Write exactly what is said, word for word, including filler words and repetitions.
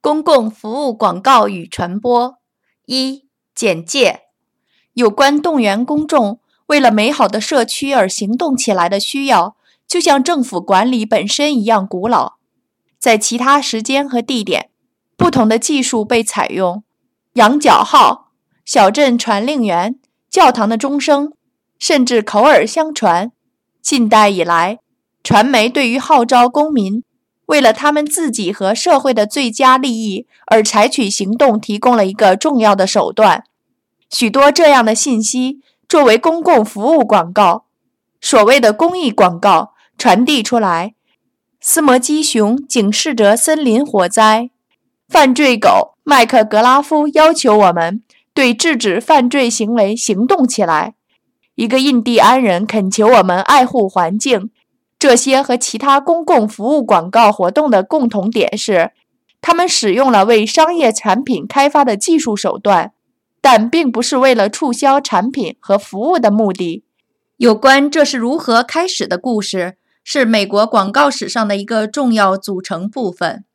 公共服务广告与传播。一、简介。有关动员公众为了美好的社区而行动起来的需要，就像政府管理本身一样古老。在其他时间和地点，不同的技术被采用，羊角号、小镇传令员、教堂的钟声，甚至口耳相传。近代以来，传媒对于号召公民为了他们自己和社会的最佳利益而采取行动提供了一个重要的手段。许多这样的信息作为公共服务广告，所谓的公益广告传递出来。斯摩基熊警示着森林火灾，犯罪狗麦克格拉夫要求我们对制止犯罪行为行动起来。一个印第安人恳求我们爱护环境。这些和其他公共服务广告活动的共同点是，他们使用了为商业产品开发的技术手段，但并不是为了促销产品和服务的目的。有关这是如何开始的故事，是美国广告史上的一个重要组成部分。